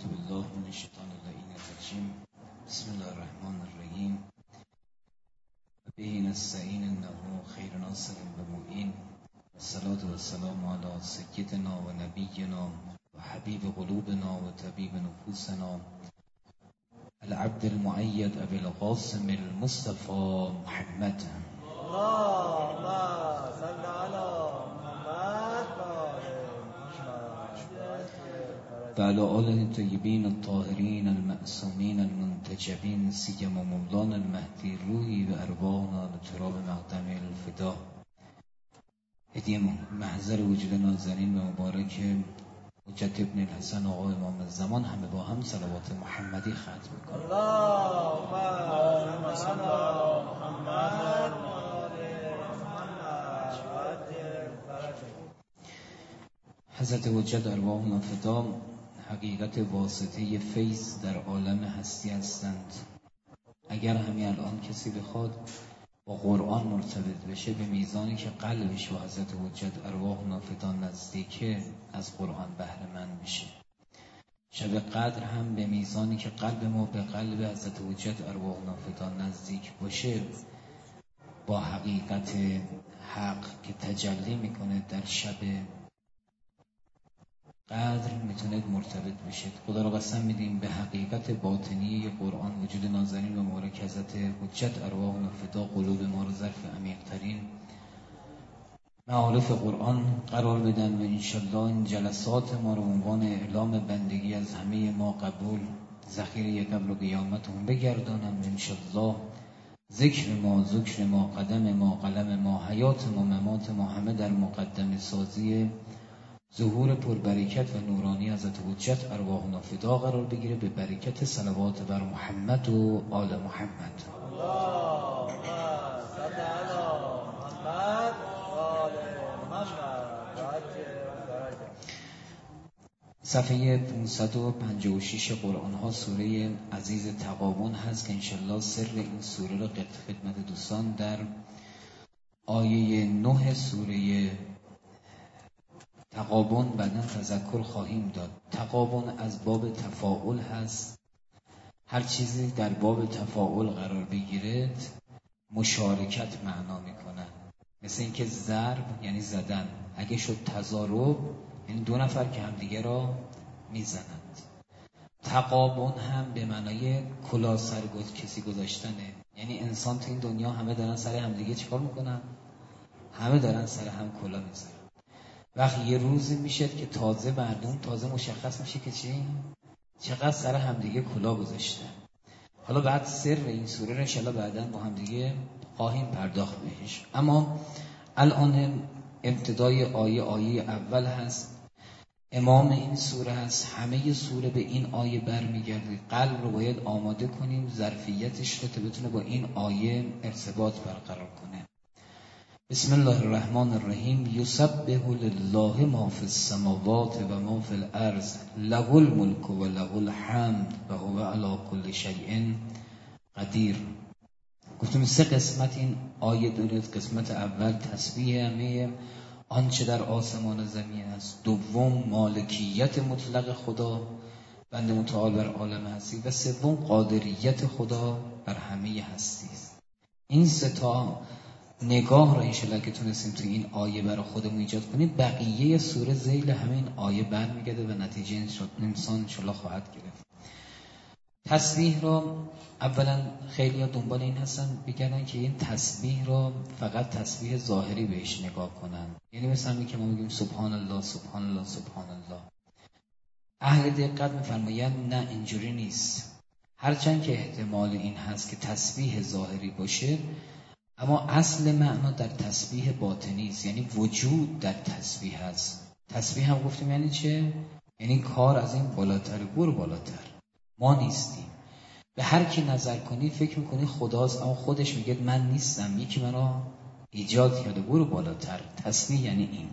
بالله من الشیطان اللعین الرجیم. بسم الله الرحمن الرحیم. و به نستعین انه خیر ناصر و معین. الصلاة والسلام علی سیدنا و نبینا و حبیب قلوبنا و طبیب نفوسنا العبد المؤید ابی القاسم المصطفى محمد. اللهم صل علی و علی آله الطیبین الطاهرین المعصومین المنتجبین سیما مولانا المهدی روحی و ارواحنا لتراب مقدم الفدا. هدیه محضر وجود نازنین و مبارک حجت ابن الحسن آقا امام زمان همه با هم صلوات محمدی ختم میکنیم. اللهم صل علی محمد و آل محمد. حضرت حجت ارواحنا فدا حقیقت واسطه فیض در عالم هستی هستند. اگر همین الان کسی بخواد با قرآن مرتبط بشه به میزانی که قلبش و حضرت حجت ارواحنا فدا نزدیکه از قرآن بهره مند میشه. شب قدر هم به میزانی که قلب ما به قلب حضرت حجت ارواحنا فدا نزدیک باشه با حقیقت حق که تجلی میکنه در شب قدر میتونید مرتبط بشید. خدا را قسم میدیم به حقیقت باطنی قرآن وجود نازنین و مبارک حضرت حجت ارواحنا فدا قلوب ما را ظرف عمیق‌ترین معارف قرآن قرار بدن و انشالله این جلسات ما رو عنوان اعلام بندگی از همه ما قبول ذخیره قبل و قیامت هم بگردانم. انشالله ذکر ما قدم ما قلم ما حیات ما ممات ما همه در مقدم سازی ظهور پربرکت و نورانی حضرت حجت ارواحنا فدا قرار بگیره به برکت صلوات بر محمد و آل محمد. اللهم صل علی محمد و آل محمد. صفحه 556 قرآن ها سوره عزیز تغابن هست که انشالله سر این سوره را خدمت دوستان در آیه 9 سوره تغابن بعداً تذکر خواهیم داد. تغابن از باب تفاعل هست. هر چیزی در باب تفاعل قرار بگیرد مشارکت معنا میکنن. مثل اینکه ضرب یعنی زدن، اگه شد تضارب یعنی دو نفر که همدیگه را میزنند. تغابن هم به معنای کلاه سر کسی گذاشتنه، یعنی انسان تو این دنیا همه دارن سر همدیگه چیکار میکنن؟ همه دارن سر هم کلاه میزنن. وقتی یه روزی میشه که تازه مردم تازه مشخص میشه که چقدر سر همدیگه کلاه گذاشتن. حالا بعد سر این سوره رو انشالله بعداً با همدیگه خواهیم پرداخت بهش. اما الان ابتدای آیه اول هست، امام این سوره هست. همه سوره به این آیه برمیگرده. قلب رو باید آماده کنیم ظرفیتش رو تا بتونه با این آیه ارتباط برقرار کنه. بسم الله الرحمن الرحیم. یسبح لله ما فی السماوات و ما فی الارض له الملک و له الحمد و هو علی کل شیء قدیر. گفتم 3 قسمت این آیه دارد. قسمت اول تسبیح همه آنچه در آسمان و زمین است. دوم مالکیت مطلق خدا بنده متعال بر عالم هستی. و سوم قادریت خدا بر همه هستی است. این 3 تا نگاه را انشالله که تونستیم تو این آیه برای خودمون ایجاد کنیم، بقیه سوره ذیل همین آیه برمیگرده و نتیجه انسان انشالله خواهد گرفت. تسبیح را اولا خیلی ها دنبال این هستن بگردن که این تسبیح را فقط تسبیح ظاهری بهش نگاه کنن، یعنی مثلا می که ما میگیم سبحان الله سبحان الله سبحان الله. اهل دقت میفرمایند نه، اینجوری نیست. هرچند که احتمال این هست که تسبیح ظاهری باشه، اما اصل معنا در تسبیح باطنی است، یعنی وجود در تسبیح است. تسبیح هم گفتیم یعنی چه؟ یعنی کار از این بالاتر، برو بالاتر. ما نیستیم. به هر کی نظر کنی فکر میکنی خداست، اما خودش میگه من نیستم، یکی منو ایجاد کرده، برو بالاتر. تسبیح یعنی این.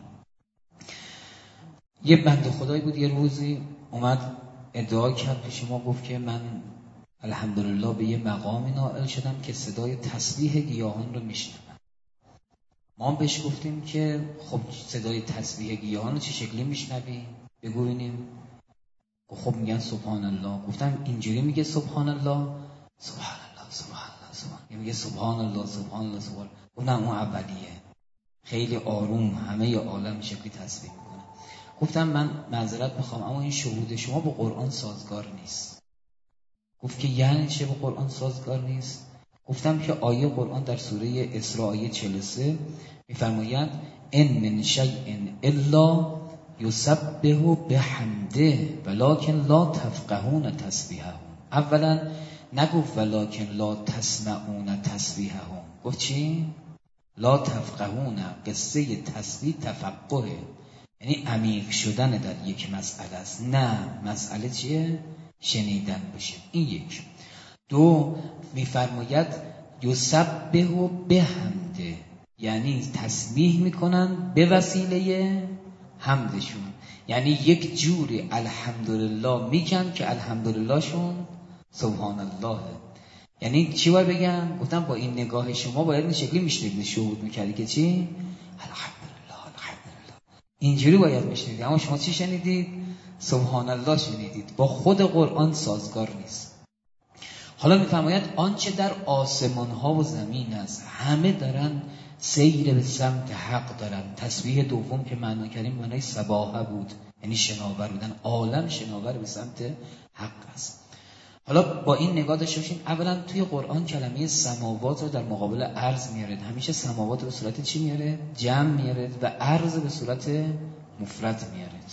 یه بنده خدایی بود یه روزی اومد ادعا کرد پیش ما، گفت که من الحمدلله به یه مقامی نائل شدم که صدای تسبیح گیاهان رو میشنوم. ما بهش گفتیم که خب صدای تسبیح گیاهان رو چه شکلی میشنوی؟ بگو ببینیم. خب میگن سبحان الله. گفتم اینجوری میگه سبحان الله، سبحان الله، سبحان الله، سبحان الله، میگه سبحان الله، سبحان الله، سبحان الله. گفتم اون اولیه، خیلی آروم همه عالم شکلی تسبیح میکنه. گفتم من معذرت میخوام اما این شهود شما با قرآن سازگار نیست. گفت که یعنی چه با قرآن سازگار نیست؟ گفتم که آیه قرآن در سوره اسراء آیه 43 میفرماید ان من شیء الا یسبح بحمده ولکن لا تفقهون تسبیحهم. اولا نگفت ولکن لا تسمعون تسبیحهم، گفت چی؟ لا تفقهون. قصه تسبیح تفقهه، یعنی عمیق شدن در یک مسئله است. نه، مسئله چیه؟ شنیدن باشه. این یک. دو، میفرماید یسبح بحمده، یعنی تسبیح میکنن به وسیله حمدشون، یعنی یک جوری الحمدلله میگن که الحمدلله شون سبحان الله. یعنی چی باید بگم؟ گفتم با این نگاه شما باید این شکلی میشنید، شهود میکردی که چی؟ الحمدلله، الحمدلله، اینجوری باید میشنید. اما شما چی شنیدید؟ سبحان الله شنیدید. با خود قرآن سازگار نیست. حالا میفرماید آنچه در آسمان ها و زمین است همه دارن سیر به سمت حق دارن. تسبیح دوم که معنا کردیم معنای سباحه بود، یعنی شناور بودن. عالم شناور به سمت حق است. حالا با این نگاه داشته باشیم، اولا توی قرآن کلمه سماوات رو در مقابل ارض میارد. همیشه سماوات رو به صورت چی میاره؟ جمع میارد و ارض به صورت مفرد میارد.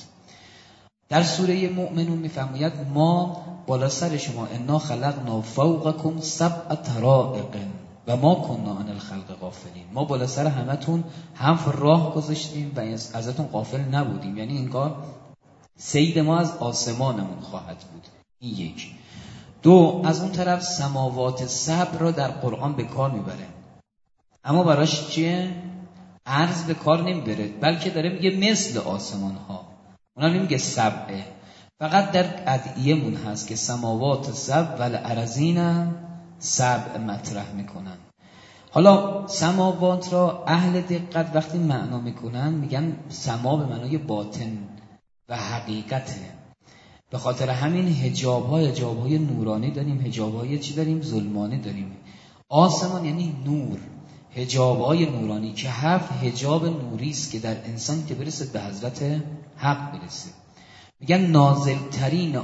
در سوره مؤمنون میفرماید ما بالا سر شما انا خلقنا فوقکم سبع طرائق و ما کنا عن الخلق غافلین. ما بالا سر همتون هم راه گذاشتیم و ازتون غافل نبودیم، یعنی انگار سید ما از آسمانمون خواهد بود. این یک. دو، از اون طرف سماوات سبع را در قرآن به کار میبره، اما براش چیه؟ عرض به کار نمیبره، بلکه داره میگه مثل آسمان ها. اونا نمیگه سبعه، فقط در ادعیه‌مون هست که سماوات سبع و الارضین سبع مطرح میکنن. حالا سماوات را اهل دقت وقتی معنا میکنن میگن سما به معنای باطن و حقیقته. به خاطر همین حجاب‌های نورانی داریم، حجاب‌های چی داریم؟ ظلمانی داریم. آسمان یعنی نور، حجاب‌های نورانی که 7 حجاب نوری است که در انسان که برسه به حضرت حق برسه. میگن نازل ترین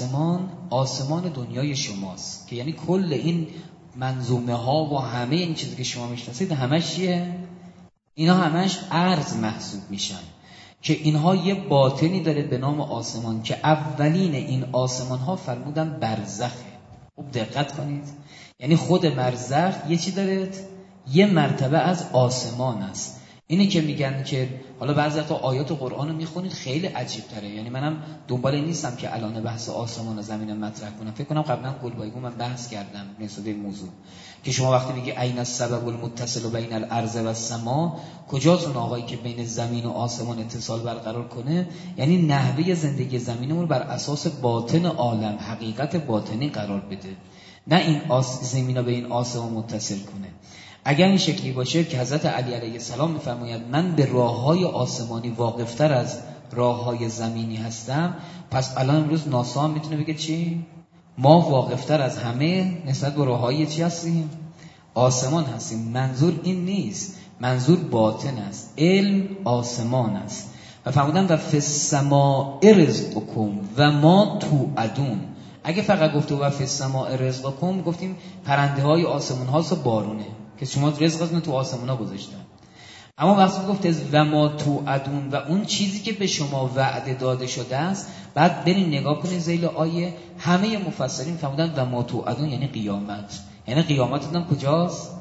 آسمان دنیای شماست، که یعنی کل این منظومه ها و همه این چیزی که شما میشناسید همش چیه؟ اینا همش ارض محسوب میشن، که اینها یه باطنی داره به نام آسمان که اولین این آسمان ها فرمودن برزخه. خوب دقت کنید، یعنی خود برزخ یه چی داره؟ یه مرتبه از آسمان است. اینی که میگن که حالا بعضی وقتا آیات قرآن رو میخونید خیلی عجیب تره، یعنی منم دنبال این نیستم که الان بحث آسمان و زمین مطرح کنم. فکر کنم قبلا گلبایگو من بحث کردم نسبت به موضوع که شما وقتی میگه این السبب المتصل بین الارض و السما، کجاست اون آقایی که بین زمین و آسمان اتصال برقرار کنه؟ یعنی نحوه زندگی زمینمون بر اساس باطن عالم، حقیقت باطنی قرار بده، نه این زمین به این آسمان متصل کنه. اگر این شکلی باشه که حضرت علی علیه السلام میفرماید من به راههای آسمانی واقفتر از راههای زمینی هستم، پس الان امروز ناسا هم میتونه بگه چی؟ ما واقفتر از همه نسبت به راههای چی هستیم؟ آسمان هستیم. منظور این نیست، منظور باطن است، علم آسمان است. و فرمودن و فی السماء رزقکم و ما توعدون. اگه فقط گفته و فی السماء رزقکم، گفتیم پرنده های آسمان هاست و بارونه که شما رزقتون تو آسمان ها گذاشتن. اما وقتی گفته و ما توعدون و اون چیزی که به شما وعده داده شده است، بعد برین نگاه کنید ذیل آیه همه مفسرین فرمودن و ما توعدون یعنی قیامت. یعنی قیامتتون کجاست؟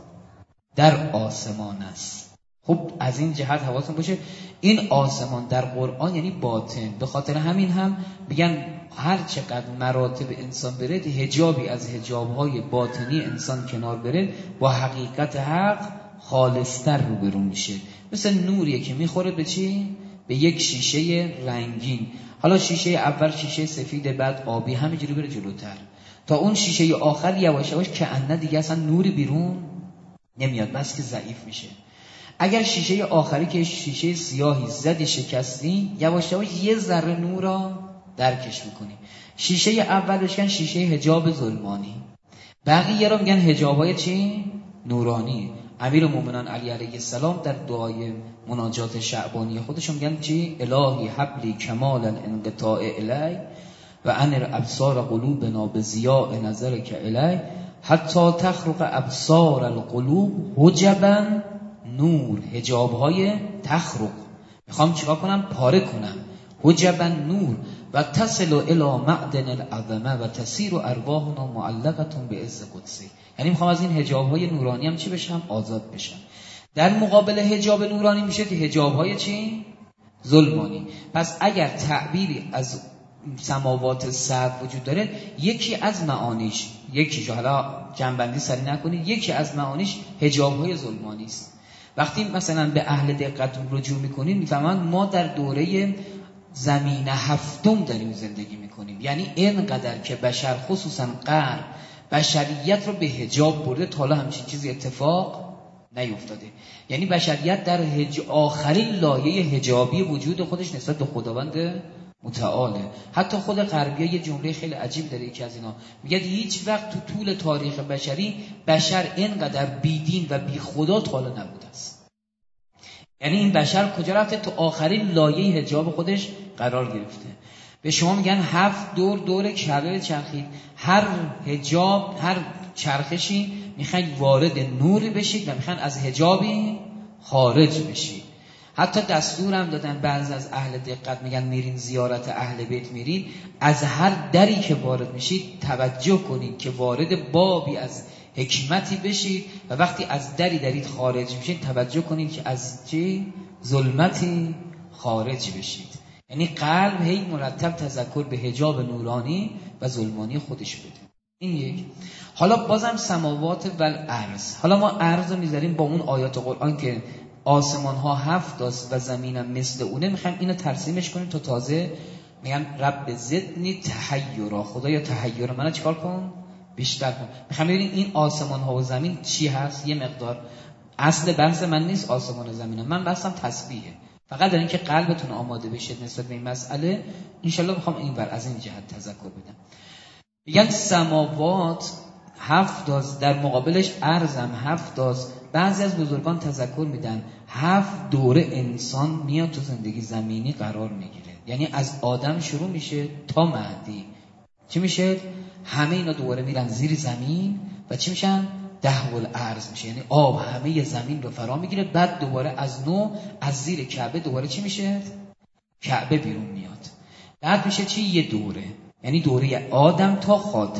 در آسمان است. خب از این جهت حواستون باشه این آسمان در قرآن یعنی باطن. به خاطر همین هم میگن هر چقدر مراتب انسان بره، حجابی از حجابهای باطنی انسان کنار بره، با حقیقت حق خالصتر روبرو میشه. مثل نوریه که میخوره به چی؟ به یک شیشه رنگین. حالا شیشه اول شیشه سفید، بعد آبی، همینجوری بره جلوتر تا اون شیشه آخر یواش یواش که انه دیگه اصلا نوری بیرون نمیاد، بس که ضعیف میشه. اگر شیشه آخری که شیشه سیاهی زدی شکستی، یواش یواش یه ذره نور را درکش میکنیم. شیشه اول بشکن شیشه حجاب ظلمانی، بقیه رو میگن حجابای چی؟ نورانی. امیرالمومنین علی علیه السلام در دعای مناجات شعبانی خودشون میگن چی؟ الهی حبلی کمال الانقطاع الی و انر ابصار قلوبنا بضیاء نظرک الی حتی تخرق ابصار القلوب حجبا نور. حجابهای تخرق، میخوام چیکار کنم؟ پاره کنم. حجبا نور و تصل الی معدن العظمه و تسیر ارواحنا معلقه بعز قدسی. یعنی میخوام از این حجابهای نورانی هم چی بشم؟ آزاد بشم. در مقابل حجاب نورانی میشه که حجابهای چی؟ ظلمانی. پس اگر تعبیری از سماوات سبع وجود داره، یکی از معانیش، یکیش حالا جنبندی سری نکنید، یکی از معانیش حجابهای ظلمانی است. وقتی مثلا به اهل دقت رجوع میکنید میفهمند ما در دوره زمین هفتم داریم زندگی میکنیم. یعنی اینقدر که بشر خصوصا غرب بشریت رو به حجاب برده، تا حالا همچین چیزی اتفاق نیفتاده. یعنی بشریت در آخرین لایه حجابی وجود خودش نسبت به خداوند متعاله. حتی خود غربی‌ها یه جمله خیلی عجیب داره، یکی از اینا میگه هیچ وقت تو طول تاریخ بشری بشر اینقدر بیدین و بی خدا تا حالا نبوده است. یعنی این بشر کجا رفته؟ تو آخرین لایه حجاب خودش قرار گرفته. به شما میگن 7 دور کعبه چرخید، هر حجاب، هر چرخشی میخواین وارد نوری بشید و میخواین از حجابی خارج بشید. حتی دستور هم دادن بعضی از اهل دقت میگن میرین زیارت اهل بیت میرین، از هر دری که وارد میشید توجه کنید که وارد بابی از حکمتی بشید و وقتی از دری خارج میشید توجه کنید که از چی؟ ظلمتی خارج بشید. یعنی قلب هی مرتب تذکر به حجاب نورانی و ظلمانی خودش بده. این یک. حالا بازم سماوات و الارض، حالا ما ارض رو میذاریم با اون آیات قرآن که آسمان ها 7 است و زمین هم مثل اونه، میخوایم اینو ترسیمش کنیم تا تازه میگم رب زدنی تحیرا، خدایا تحیر منو چیکار کن؟ بیشتر کن. میخوام ببینیم این آسمان ها و زمین چی هست. یه مقدار اصل بحث من نیست آسمان و زمین، من بحثم تسبیحه. فقط در این که قلبتون آماده بشه نسبت به این مسئله، انشالله میخوام اینور از این جهت تذکر بدم. میگن سماوات 7 است، در مقابلش ارض هم 7 است. بعضی از بزرگان تذکر میدن 7 دوره انسان میاد تو زندگی زمینی قرار میگیره. یعنی از آدم شروع میشه تا مهدی چی میشه؟ همه اینا دوباره میرن زیر زمین و چی میشن؟ دهو الارض میشه. یعنی آب همه زمین رو فرا میگیره. بعد دوباره از نو از زیر کعبه دوباره چی میشه؟ کعبه بیرون میاد. بعد میشه چی؟ یه دوره، یعنی دوره آدم تا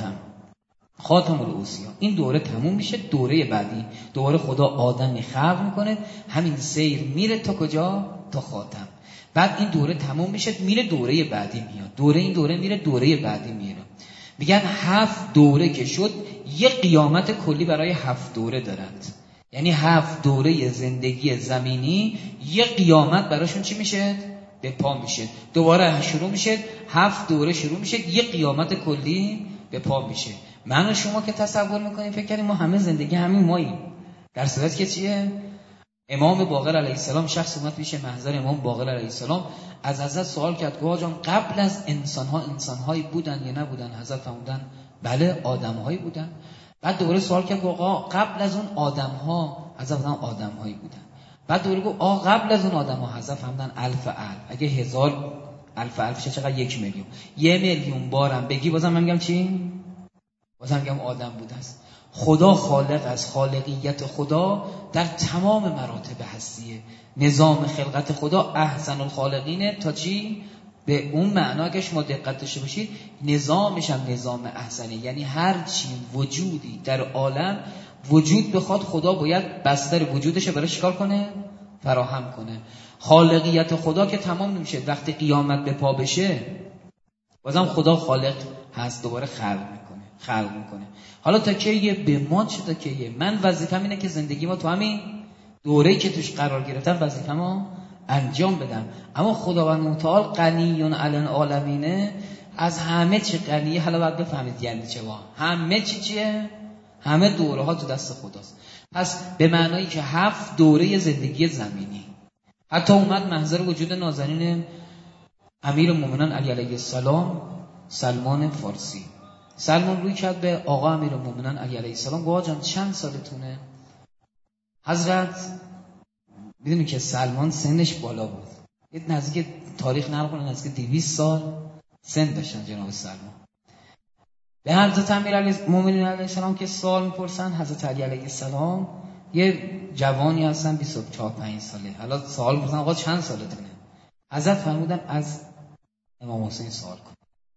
خاتم الانبیا. این دوره تموم میشه، دوره بعدی دوباره خدا آدمی خلق میکنه، همین سیر میره تا کجا؟ تا خاتم. بعد این دوره تموم میشه، میره دوره بعدی میاد، این دوره میره، دوره بعدی میره. میگن 7 دوره که شد یه قیامت کلی برای 7 دوره دارند. یعنی 7 دوره زندگی زمینی یه قیامت براشون چی میشه؟ به پا میشه. دوباره شروع میشه، 7 دوره شروع میشه، یه قیامت کلی به پا میشه. من و شما که تصور میکنیم فکر کنیم ما همه زندگی همین ماییم، در صورتی که چیه؟ امام باقر علیه السلام شخص اومد پیش محضر امام باقر علیه السلام، از حضرت سوال کرد که آقا جان قبل از انسان‌هایی بودن یا نبودن؟ حضرت فرمودن بله آدم‌هایی بودن. بعد دوباره سوال کرد آقا قبل از اون آدم‌ها؟ حضرت فرمودن آدم‌هایی بودن. بعد دوباره گفت آقا قبل از اون آدم‌ها؟ حضرت فرمودن 1000 اگه 1000 1000 شه چقدر؟ 1 میلیون. 1 میلیون بارم بگی بازم من میگم چی؟ بازم میگم آدم بوده است. خدا خالق است، خالقیت خدا در تمام مراتب هستیه. نظام خلقت خدا احسن الخالقینه تا چی؟ به اون معنا که شما دقت داشته باشید نظامش هم نظام احسنه. یعنی هر چی وجودی در عالم وجود بخواد خدا باید بستر وجودش برای چیکار کنه؟ فراهم کنه. خالقیت خدا که تمام نمیشه، وقتی قیامت به پا بشه بازم خدا خالق هست، دوباره خلق میکنه. حالا تا کیه؟ به ما چه تا کیه؟ من وظیفه‌م اینه که زندگی ما تو همین دوره‌ای که توش قرار گرفتم وظیفه‌مو انجام بدم. اما خداوند متعال غنیون علی العالمین، از همه چی غنیه. حالا باید بفهمید یعنی چه با همه چی چیه؟ همه دوره ها تو دست خداست. پس به معنایی که 7 دوره زندگی زمینی. حتی اومد محضر وجود نازنین امیر مومنان علی علیه السلام سلمان فارسی. سلمان روی کرد به آقا امیر مومنان علی علیه السلام، گفت جان چند سالتونه؟ حضرت میدونی که سلمان سنش بالا بود، یه نزدیک تاریخ نقل کنه نزدیک 200 سال سن داشتن جناب سلمان. به حضرت امیر مومنین علیه السلام که سوال میپرسن، حضرت علی علیه السلام یه جوانی هستن 24-25 ساله، حالا سوال میپرسن آقا چند سالتونه؟ حضرت فرمودن از امام حسین سوال کن.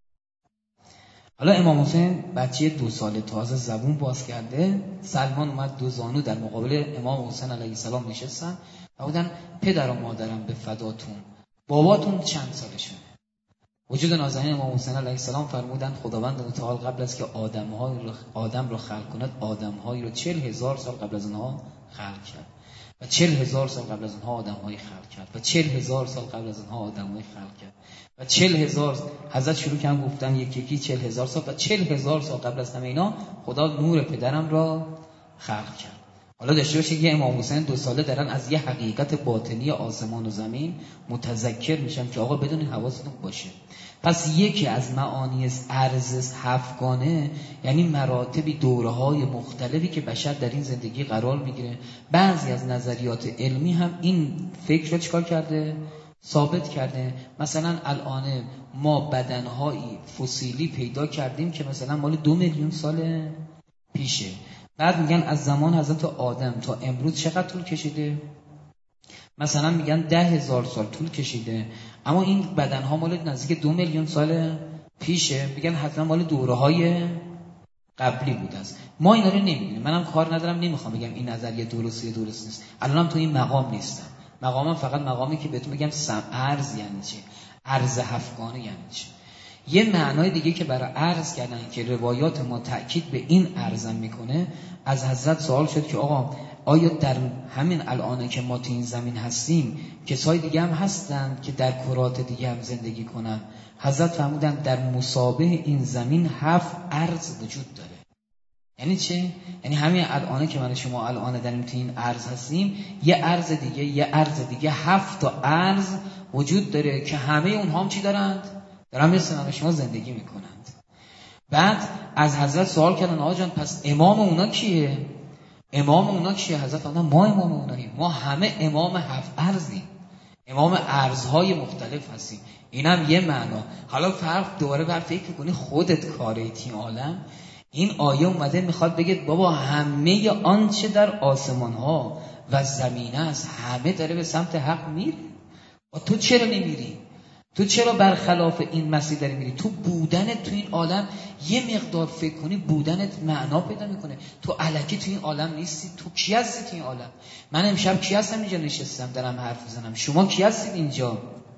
حالا امام حسین بچه 2 ساله تازه زبون باز کرده، سلمان اومد 2 زانو در مقابل امام حسین علیه السلام نشستن و بودن پدر و مادرم به فداتون، باباتون چند سالشونه؟ وجود نازنین امام حسین علیه السلام فرمودند خداوند متعال قبل از که آدم رو خلق کند، آدم‌هایی رو 40,000 سال قبل از اونها خلق کرد و 40,000 سال قبل از اونها آدم‌هایی خلق کرد و 40,000 سال قبل از اونها آدم‌هایی خلق کرد و 40,000 حضرت شروع کردن گفتن یکی 40,000 سال و 40,000 سال قبل از همه اینا خدا نور پدرم را خلق کرد. حالا داشته باشید که امام حسین 2 ساله دارن از یه حقیقت باطنی آسمان و زمین متذکر میشن که آقا بدونید حواستون باشه. پس یکی از معانی ارز هفتگانه یعنی مراتبی دوره‌های مختلفی که بشر در این زندگی قرار میگیره. بعضی از نظریات علمی هم این فکر رو چیکار کرده؟ ثابت کرده. مثلا الان ما بدن‌های فسیلی پیدا کردیم که مثلا مال 2 میلیون سال پیشه. بعد میگن از زمان حضرت آدم تا امروز چقدر طول کشیده؟ مثلا میگن 10,000 سال طول کشیده، اما این بدنها مال نزدیک 2 میلیون سال پیشه. میگن حتما مال دوره‌های قبلی بوده است. ما اینا رو نمیدونیم، منم کار ندارم، نمیخوام بگم این نظریه درسته درست نیست. الانم تو این مقام نیستم. مقامم فقط مقامی که بهتون بگم ارز یعنی چی، ارز هفتگانه یعنی چی. یه معنای دیگه که برای ارز کردن که روایات ما تأکید به این ارزم میکنه، از حضرت سوال شد که آقا آیا در همین الانه که ما تو این زمین هستیم کسای دیگه هم هستن که در کرات دیگه هم زندگی کنن؟ حضرت فرمودن در مصابه این زمین 7 ارز وجود داره. یعنی چه؟ یعنی همین الانه که من شما الانه در این ارز هستیم، یه ارز دیگه 7 تا ارز وجود داره که همه اونها هم چی دارند؟ دارن مثل من شما زندگی میکنند. بعد از حضرت سوال کردن آقا جان پس امام اونا کیه؟ امام اونا کیه؟ حضرت فرمودن ما امام اوناییم، ما همه امام 7 ارزیم، امام ارزهای مختلف هستیم. اینم یه معنا. حالا فرق دوباره بر فکر کنی خودت کاره تیم عالم. این آیه اومده میخواد بگه بابا همه آنچه در آسمان ها و زمین است همه داره به سمت حق میره. و تو چرا نمیری؟ تو چرا برخلاف این مسیر داری میری؟ تو بودنت تو این عالم یه مقدار فکر کنی بودنت معنا پیدا میکنه. تو الکی تو این عالم نیستی. تو کی هستی تو این عالم؟ من امشب کی هستم اینجا نشستم دارم حرف میزنم؟ شما کی هستید اینجا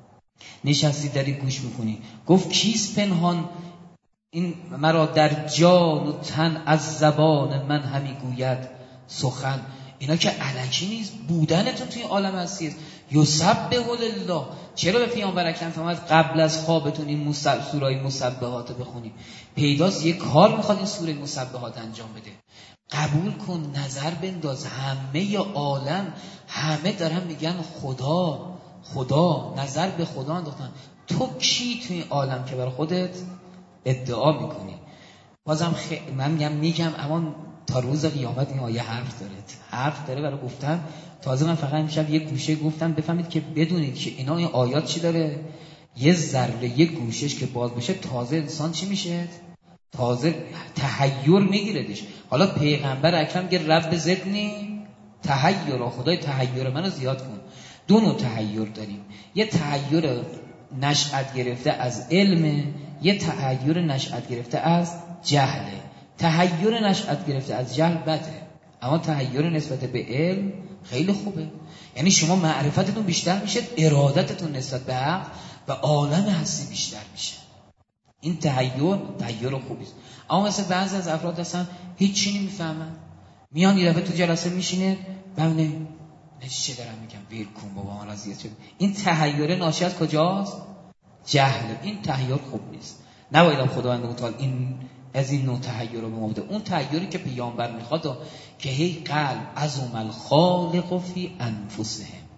نشستی داری گوش میکنی؟ گفت کیست پنهان این مرا در جان و تن از زبان من همی گوید سخن؟ اینا که الکی نیست، بودنتون توی عالم هستید. یسبح لله. چرا به پیامبر اکرم فرمود قبل از خوابتون این سوره مسبحات بخونید؟ پیداست یه کار میخواد این سوره مسبحات انجام بده. قبول کن، نظر بنداز، همه عالم همه دارن میگن خدا خدا، نظر به خدا انداختن. تو کی توی این عالم که برای خودت ادعا میکنی؟ بازم من میگم اما تا روز قیامت این آیه حرف داره برای گفتن. تازه من فقط امشب یه گوشه گفتم بفهمید که بدونید که اینا این آیات چی داره. یه ذره یه گوشش که باز بشه تازه انسان چی میشه؟ تازه تحیر میگیردش. حالا پیغمبر اکرم میگه رب زدنی تحیرا، خدای تحیر منو زیاد کن. 2 نوع تحیر داریم، یه تحیر نشأت گرفته از علم، یه تحیر نشأت گرفته از جهله. تحیر نشأت گرفته از جهل بده، اما تحیر نسبت به علم خیلی خوبه. یعنی شما معرفتتون بیشتر میشه، ارادتتون نسبت به حق و عالم هستی بیشتر میشه. این تحیر خوبیست. اما مثل بعضی از افراد هستن هیچی نمیفهمن، میان یه دفعه تو جلسه میشینه ببینه چه دارم میگم ویل کن بابا من از چه. این تحیر ناشی از کجاست؟ جهل. این تحیر خوب نیست. نباید خداوند متعال این از این نوع تحیر رو به ما بده. اون تحیری که پیامبر میخواد که هی قلب عظم الخالق فی انفسهم،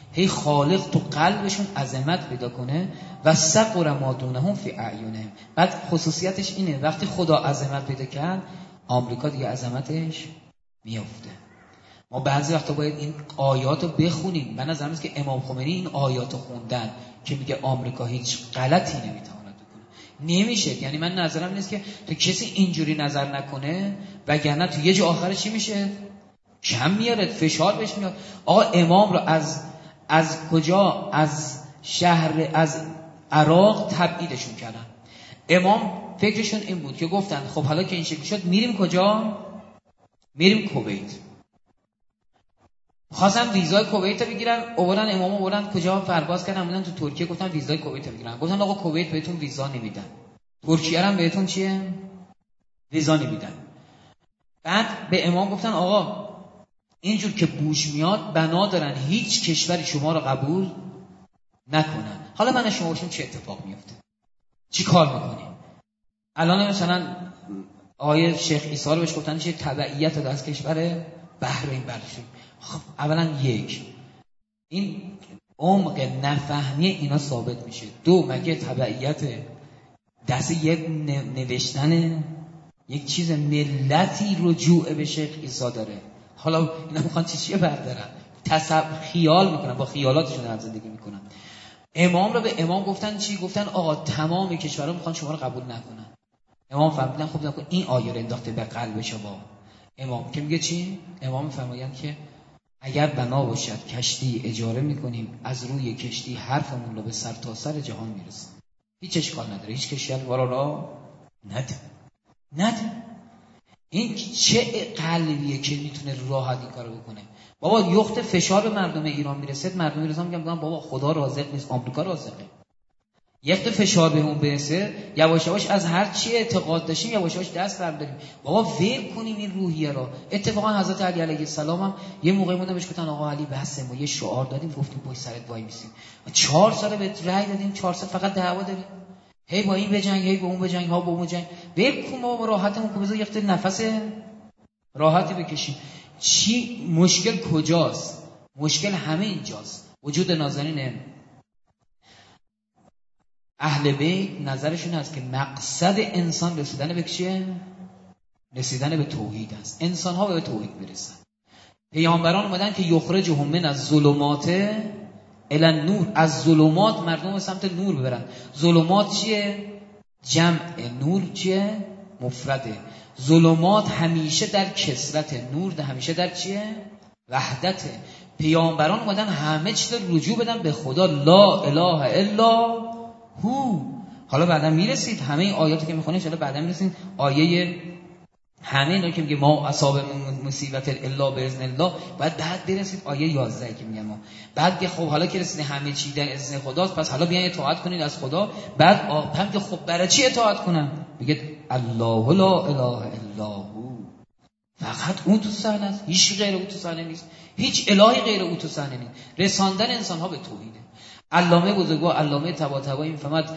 هی خالق تو قلبشون عظمت پیدا کنه و صغر ما دونهم فی اعینهم. بعد خصوصیتش اینه وقتی خدا عظمت پیدا کرد آمریکا دیگه عظمتش میافته. ما بعضی وقتا باید این آیات رو بخونیم. من نظرم است که امام خمینی این آیات رو خوندن که میگه آمریکا هیچ غلطی نمیتواند بکنه. نمیشه. یعنی من نظرم نیست که تو کسی اینجوری نظر نکنه وگرنه تو یه جا آخرش چی میشه؟ کم میاره، فشار بهش میاد. آقا امام رو از کجا؟ از شهر، از عراق تبعیدشون کردن. امام فکرشون این بود که گفتن خب حالا که این شکل شد میریم کجا؟ میریم کویت. خواستن ویزای کویت رو بگیرن، اولا امام اولا کجا پرواز کردن؟ اومدن تو ترکیه، گفتن ویزای کویت رو بگیرن. گفتن آقا کویت بهتون ویزا نمیدن، ترکیه هم بهتون چیه؟ ویزا نمیدن. بعد به امام گفتن آقا اینجور که بوش میاد بنا دارن هیچ کشوری شما رو قبول نکنن. حالا من شما باشیم چه اتفاق میفته؟ چی کار میکنیم؟ الان مثلا آقای شیخ عیسی رو بهش گفتن چه تبعیت رو از کشور بحرین برشون. خب اولا یک، این عمق نفهمی اینا ثابت میشه. دو، مگه تبعیت دست یک نوشتن یک چیز ملتی رجوع به شیخ عیسی داره؟ حالا اینا میخوان چیه بردارن؟ خیال میکنن، با خیالاتشون دارن زندگی میکنن. امام رو به امام گفتن چی؟ گفتن آقا تمام کشورها میخوان شما رو قبول نکنن. امام فهمیدن خب نکن این آیه رو انداخته به قلب شما. امام که میگه چی؟ امام میفرمایند که اگر بنا باشد کشتی اجاره میکنیم، از روی کشتی حرفمون رو به سر تا سر جهان میرسیم. هیچ اشکال نداره، هیچ کشتی وارا را نده. این چه قلبیه که میتونه راحت این کارو بکنه؟ بابا یخت فشار به مردم ایران میرسه، مردم ایران میگن بابا خدا رازق نیست، آمریکا رازقه. یخت فشار به اون برسه، یواش یواش از هر چی اعتقاد داشتیم یواش یواش دست برداریم. بابا ول کنیم این روحیه را. اتفاقا حضرت علی علیه السلام هم یه موقعی بودن بهش گفتن آقا علی بس، ما یه شعار دادیم گفتیم پشت سرت وای میسیم، 4 سال بهت رأی دادیم، 4 سال فقط دعوا داریم، هی با این بجنگ، هی با اون بجنگ، ها با اون بجنگ. ول کن بابا راحتمون کو، بذار یخت نفس راحتی بکشیم. چی مشکل کجاست؟ مشکل همه اینجاست. وجود نازنین اهل بیت نظرشون هست که مقصد انسان رسیدن به چیه؟ رسیدن به توحید است. انسان ها به توحید برسن. پیامبران اومدن که یخرجهم من الظلمات الی النور، از ظلمات مردم به سمت نور ببرن. ظلمات چیه؟ جمع. نور چیه؟ مفرده. ظلمات همیشه در کثرت، نور همیشه در چیه؟ وحدت. پیامبران اومدن همه چیز رو رجوع بدن به خدا، لا اله الا هو. حالا بعدا میرسید همه این آیاتی که میخونیم، چرا بعدا میرسید آیه همه اینا که میگه ما اصاب مصیبت الا باذن الله، بعد برسید آیه 11 که میگه ما بعد که خب حالا که رسید همه چی در اذن خداست، پس حالا بیاین اطاعت کنید از خدا. بعد هم که خب برای چی اطاعت کنم؟ میگه الله لا اله الا هو، فقط اون تو صحنه است، هیچ غیر او تو صحنه نیست، هیچ الهی غیر او تو صحنه نیست. رساندن انسان ها به توحیده. علامه بزرگوار علامه طباطبایی میفهمد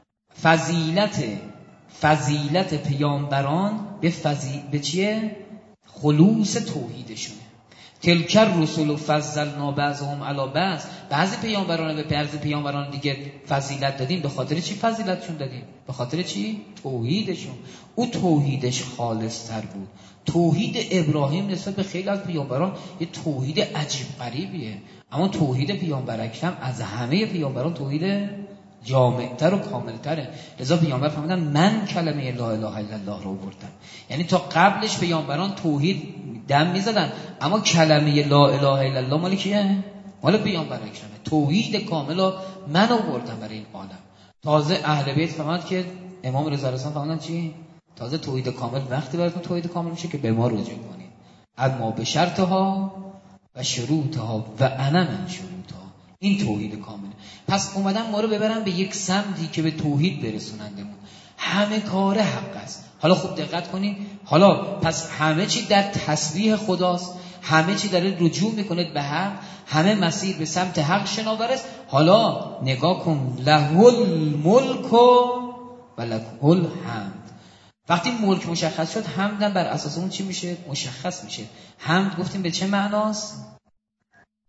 فضیلت پیامبران به چیه؟ خلوص توحیدشونه. تلک الرسل فضلنا بعضهم علی بعض. بعضی پیامبران به بعضی پیامبران دیگه فضیلت دادیم. به خاطر چی فضیلتشون دادیم؟ به خاطر چی؟ توحیدشون. او توحیدش خالص تر بود. توحید ابراهیم نسبت به خیلی از پیامبران یه توحید عجیب غریبیه، اما توحید پیامبر اکرم از همه پیامبران توحید جامع‌تر و کامل‌تره. لذا پیامبر فرمودن من کلمه لا اله الا الله رو بردم. یعنی تا قبلش پیامبران توحید دم می‌زدن، اما کلمه لا اله الا الله مال کیه؟ مال پیامبر اکرمه. توحید کامل رو من آوردم برای این عالم. تازه اهل بیت فرمودن که امام رضا علیه السلام فرمودن چی؟ تازه توحید کامل وقتی براتون توحید کامل میشه که به ما رجوع کنید. اما به شرطها و شروطها و انا من شروطها. این توحید کامله. پس اومدن ما رو ببرن به یک سمتی که به توحید برسونندمون. همه کار حق است. حالا خوب دقت کنید. حالا پس همه چی در تسبیح خداست، همه چی داره رجوع میکنه به حق، همه مسیر به سمت حق شناور است. حالا نگاه کن، له الملک و له الحمد. وقتی ملک مشخص شد، حمدن بر اساس اون چی میشه؟ مشخص میشه. حمد گفتیم به چه معناست؟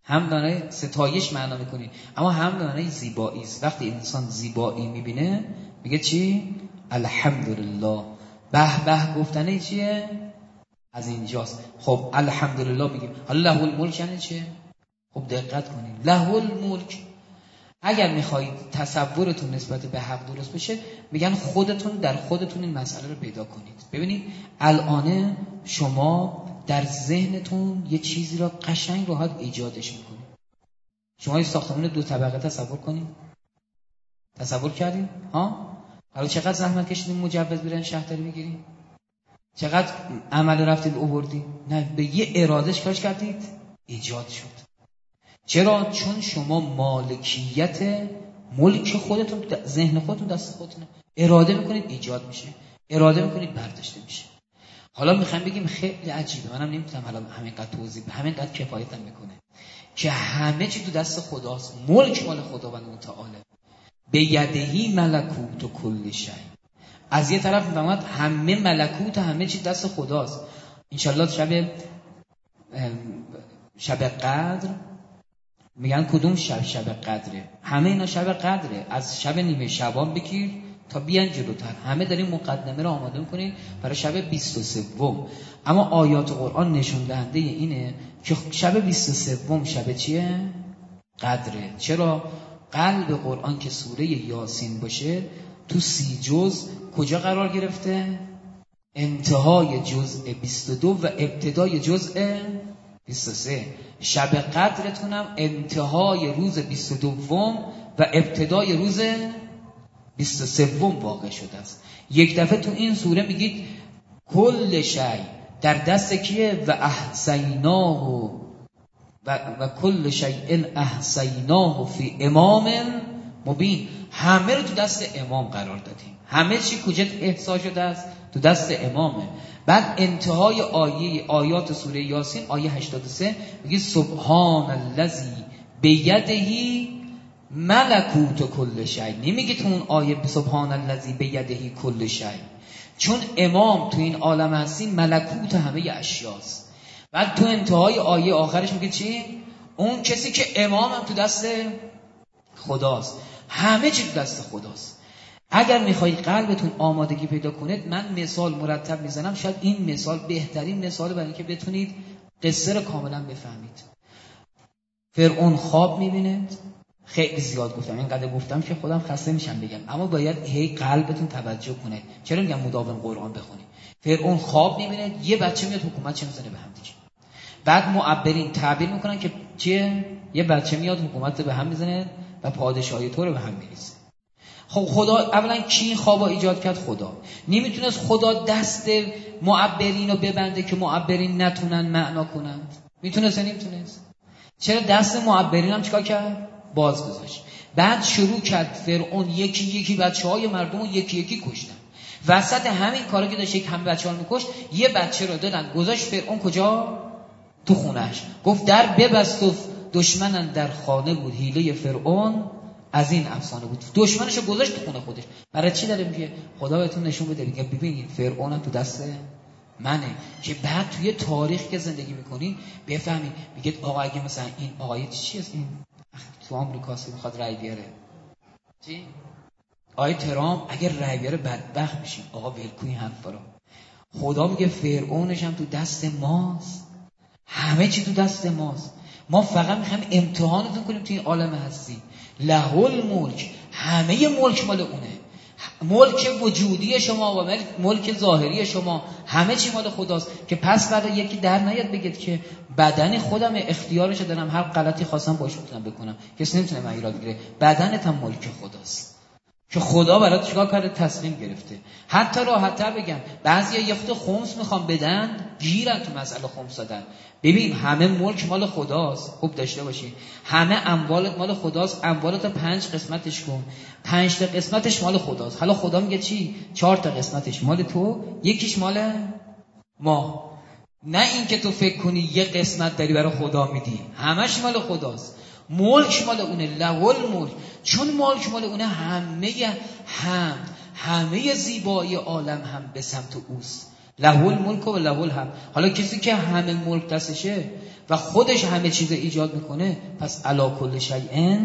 حمد معنای ستایش معنا میکنی، اما حمد معنای زیبایی است. وقتی انسان زیبایی میبینه میگه چی؟ الحمدلله. به به گفتنه چیه؟ از اینجاست. خب الحمدلله میگیم. حالا له الملک یعنی چیه؟ خب دقت کنید. له الملک اگر میخواید تصورتون نسبت به حق درست بشه، میگن خودتون در خودتون این مسئله رو پیدا کنید. ببینید الان شما در ذهنتون یه چیزی را قشنگ راحت ایجادش میکنید. شما یه ساختمان 2 طبقه تصور کنید. تصور کردید؟ حالا چقدر زحمت کشیدین مجوز برین شهرداری بگیرید؟ چقدر عمل رفتید آوردید؟ نه، به یه ارادهش کارش کردید ایجاد شد. چرا؟ چون شما مالکیت ملک خودتون ذهن خودتون دست خودتونه. اراده میکنید ایجاد میشه، اراده میکنید برداشته میشه. حالا میخوام بگیم خیلی عجیبه، منم نمیتونم حالا همینقدر توضیح همینقدر کفایتم میکنه که همه چی تو دست خداست. ملک مال خداوند متعاله. به یدهی ملکوت و کل شی. از یه طرف میفهمد همه ملکوت همه چی دست خداست. انشالله شب قدر میگن کدوم شب قدره؟ همه اینا شب قدره. از شب نیمه شعبان بگیر تا بیان جلوتر، همه داریم مقدمه رو آماده میکنیم برای شب 23. اما آیات قرآن نشون دهنده اینه که شب 23 شب چیه؟ قدره. چرا؟ قلب قرآن که سوره یاسین باشه تو 30 جزء کجا قرار گرفته؟ انتهای جزء 22 و ابتدای جزء 23. شب قدرتونم انتهای روز 22 و ابتدای روز 23 واقع شده است. یک دفعه تو این سوره میگید کل شی در دست کیه؟ و احصیناه و کل شیء احصیناه فی امام مبین. همه رو تو دست امام قرار دادیم. همه چی کجا احصا شده است؟ تو دست امامه. بعد انتهای آیات سوره یاسین آیه 83 میگه سبحان الذی بیده ملکوت کل شی. نمیگه تو اون آیه سبحان الذی بیده کل شی، چون امام تو این عالم هستی ملکوت همه اشیاست. بعد تو انتهای آیه آخرش میگه چی؟ اون کسی که امام هم تو دست خداست. همه چی تو دست خداست. اگر میخواید قلبتون آمادگی پیدا کنید، من مثال مرتب میزنم، شاید این مثال بهترین مثال برای اینکه بتونید قصه رو کاملا بفهمید. فرعون خواب میبینه. خیلی زیاد گفتم، اینقدر گفتم که خودم خسته میشم بگم، اما باید هی قلبتون توجه کنه. چرا میگم مداوم قرآن بخونید؟ فرعون خواب میبینه یه بچه میاد حکومت چه میزنه به هم دیگه. بعد معبرین تعبیر میکنن که چیه؟ یه بچه میاد حکومت به هم میزنه و پادشاهی تو رو به هم میریزه. خب خدا اولا کی این خوابا ایجاد کرد؟ خدا. نمیتونست خدا دست معبرین رو ببنده که معبرین نتونن معنا کنند؟ میتونست نمیتونست؟ چرا دست معبرین هم چیکار کرد؟ باز گذاشت. بعد شروع کرد فرعون یکی یکی بچه‌های مردم رو یکی یکی کشتن. وسط همین کارا که داشت یک هم بچه‌ها رو می‌کشت، یه بچه رو دادن گذاشت فرعون کجا؟ تو خونش. گفت در ببست و دشمنن در خانه بود. حیله فرعون از این افسانه بود. دشمنشو گذاشت تو خونه خودش. برای چی داره میگه؟ خدا بهتون نشون بده دیگه ببینید فرعون تو دست منه، که بعد توی تاریخ که زندگی میکنین بفهمید. میگه آقا اگه مثلا این آقای چی است، این تو آمریکاست میخواد رای بیاره، چی؟ آقای ترامپ اگر رای بیاره بدبخت میشیم. آقا ولکوی این حرفا رو. خدا میگه فرعونش هم تو دست ماست. همه چی تو دست ماست. ما فقط میخوایم امتحانتون کنیم تو این عالم هستی. له الملک، همه ملک مال اونه. ملک وجودی شما و ملک ظاهری شما، همه چی مال خداست. که پس بعد یکی در نیاد بگید که بدن خودم اختیارش دارم، هر غلطی خواستم باش میتونم بکنم، کسی نمیتونه من ایراد بگیره. بدنت هم ملک خداست که خدا برات چیکار کرده؟ تسلیم گرفته. حتی راحت‌تر بگم، بعضیا یه خود خمس میخوام بدن، گیرن تو مسئله خمس دادن. ببین همه ملک مال خداست. خوب داشته باشی همه اموالت مال خداست. اموالت 5 قسمتش کن، 5 تا قسمتش مال خداست. حالا خدا میگه چی؟ 4 تا قسمتش مال تو، یکیش مال ما. نه این که تو فکر کنی یه قسمت داری برای خدا میدی، همش مال خداست. ملک مال اونه، له الملک. چون ملک مال اونه، همه زیبایی عالم هم به سمت اوست. له الملک و له الحمد. حالا کسی که همه ملک دستشه و خودش همه چیز ایجاد میکنه، پس علی کل شیء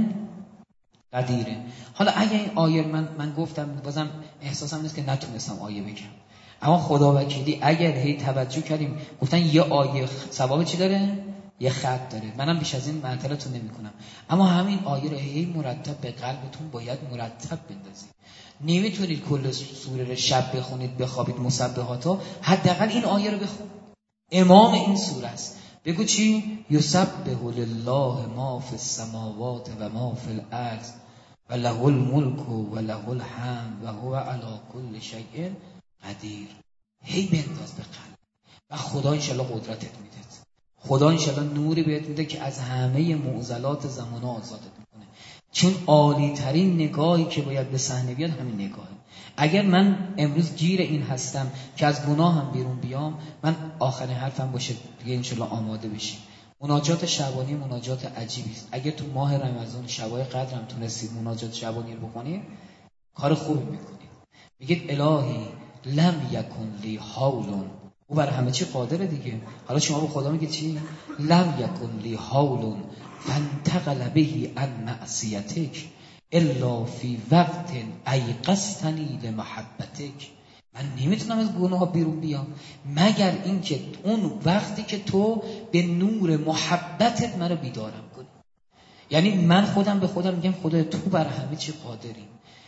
قدیره. حالا اگه این آیه من گفتم، بازم احساسم نیست که نتونستم آیه بگم، اما خدا وکیلی اگر هی توجه کردیم گفتن یه آیه ثواب چی داره؟ یه خط داره. منم بیش از این معطلتون نمی‌کنم، اما همین آیه رو هی مرتب به قلبتون باید مرتب بندازید. نمیتونید کل سوره رو شب بخونید بخوابید مسبحاتو، حداقل این آیه رو بخون. امام این سوره است. بگو چی؟ یسبح لله ما فی السماوات و ما فی الارض و له الملک و له الحمد و هو علی کل شیء قدیر. هی بنداز به قلب و خدا انشالله قدرتت میده. خدا انشالله نوری بهت میده که از همه معضلات زمان آزادت میکنه. چون عالی ترین نگاهی که باید به صحنه بیاد همین نگاهه. اگر من امروز گیر این هستم که از گناهم بیرون بیام، من آخرین حرفم باشه دیگه انشالله آماده بشیم. مناجات شبانی مناجات عجیبی است. اگر تو ماه رمضان شبای قدرم تونستید مناجات شبانی رو بکنید، کار خوبی میکنید. میگید الهی لم یکن لی حول، او بر همه چی قادره دیگه. حالا شما به خدا میگید چی؟ لم یکن لی حول فانتقل به عن معصیتک الا فی وقت ایقظتنی لمحبتک. من نمیتونم از گناه بیرون بیام مگر اینکه اون وقتی که تو به نور محبتت منو بیدارم کنی. یعنی من خودم به خودم میگم خدا تو بر همه چی قادری.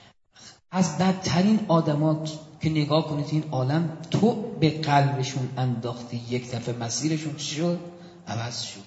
از بدترین آدمات که نگاه کنید این عالم، تو به قلبشون انداختی، یک دفعه مسیرشون چی شد؟ عوض شد.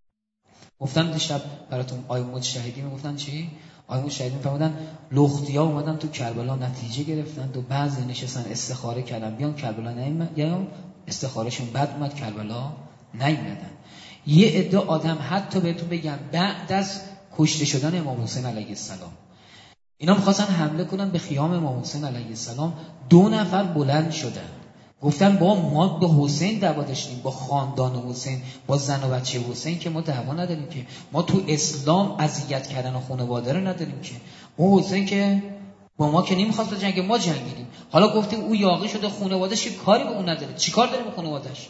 گفتم دیشب براتون آیه مجتهدی میگفتن چی؟ آیه مجتهدی میفهمدن لختیا اومدن تو کربلا نتیجه گرفتن و بعضی نشستن استخاره کردن بیان کربلا نیومدن، استخارهشون بد اومد کربلا نیومدن. یه عده آدم حتی بهتون بگم بعد از کشته شدن امام حسین علیه السلام اینا می‌خواستن حمله کنن به خیام امام حسین علیه السلام، 2 نفر بلند شدن گفتن با ما به حسین دعوا داشتیم، با خاندان حسین، با زن و بچه حسین که ما دعوا نداریم، که ما تو اسلام اذیت کردن و خانواده رو نداریم، که اون حسین که با ما که نمی‌خواست بجنگه ما جنگیدیم. حالا گفتیم او یاغی شده خانواده‌اش که کاری به اون نداره، چیکار داره به خانواده‌اش؟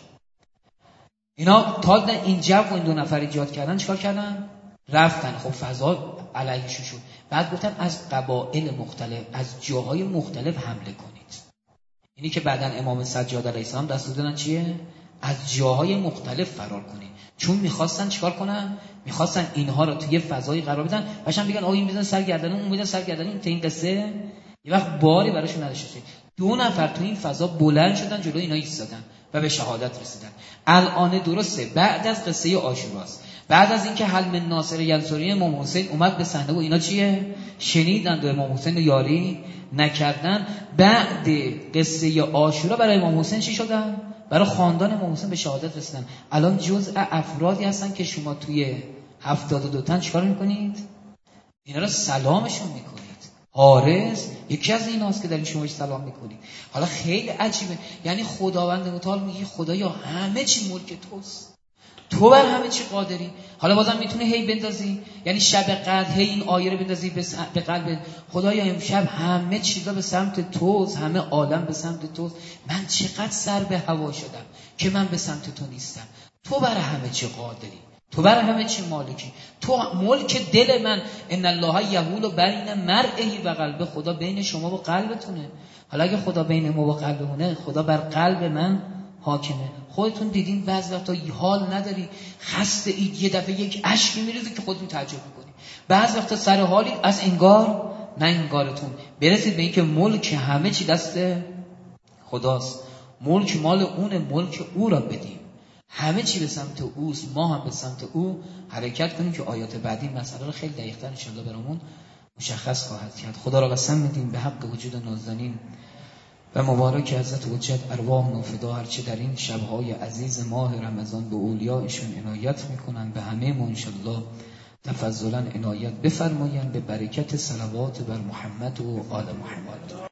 اینا تا این جو و این 2 نفر ایجاد کردن چیکار کردن؟ رفتن. خب فضا علیهشون شد. بعد گفتن از قبایل مختلف، از جاهای مختلف حمله کنید. اینی که بعدن امام سجاد علیه السلام دستور دادن چیه؟ از جاهای مختلف فرار کنید. چون میخواستن چیکار کنن؟ میخواستن اینها رو توی فضایی قرار بدن، باشن بگن آقا این میذارن سرگردن اون میذارن سرگردن این. این قصه یه وقت باری براشون نداشته. 2 نفر تو این فضا بلند شدن جلوی اینا ایستادن و به شهادت رسیدن. الان درسته بعد از قصه عاشوراست، بعد از اینکه حلم ناصر ینصری امام حسین اومد به صحنه و اینا چیه؟ شنیدن و امام حسین رو یاری نکردن. بعد قصه عاشورا برای امام حسین چی شدن؟ برای خاندان امام حسین به شهادت رسیدن. الان جزء افرادی هستن که شما توی 72 تن چیکار میکنید؟ اینا رو سلامشون میکنید. حارس یکی از ایناست که در شما سلام میکنید. حالا خیلی عجیبه، یعنی خداوند متعال میگه خدایا همه چی ملک توست، تو بر همه چی قادری. حالا بازم میتونه هی بندازی، یعنی شب قدر هی این آیه رو بندازی به قلب خدایا امشب همه چیزا به سمت توست، همه عالم به سمت توست، من چقدر سر به هوا شدم که من به سمت تو نیستم. تو بر همه چی قادری، تو بر همه چی مالکی، تو ملک دل من. ان الله یحول بین مرء و قلب، خدا بین شما و قلبتونه. حالا اگه خدا بین ما و قلبمونه، خدا بر قلب من حاکمه. خودتون دیدین بعضی وقتا حال نداری، خسته اید، یه دفعه یک اشکی میریزه که خودتون تعجب میکنی. بعضی وقتا سر حالید از انگار نه انگارتون برسید به این که ملک همه چی دست خداست، ملک مال اونه، ملک او را بدیم، همه چی به سمت اوست، ما هم به سمت او حرکت کنیم که آیات بعدی مسئله رو خیلی دقیق‌تر ان شاءالله برامون مشخص خواهد کرد. خدا را قسم میدیم به حق وجود نازنین و مبارک حضرت حجت ارواح فدا، هرچه در این شب‌های عزیز ماه رمضان به اولیاءشون عنایت میکنن، به همه ما انشالله تفضلا عنایت بفرمایند به برکت صلوات بر محمد و آل محمد.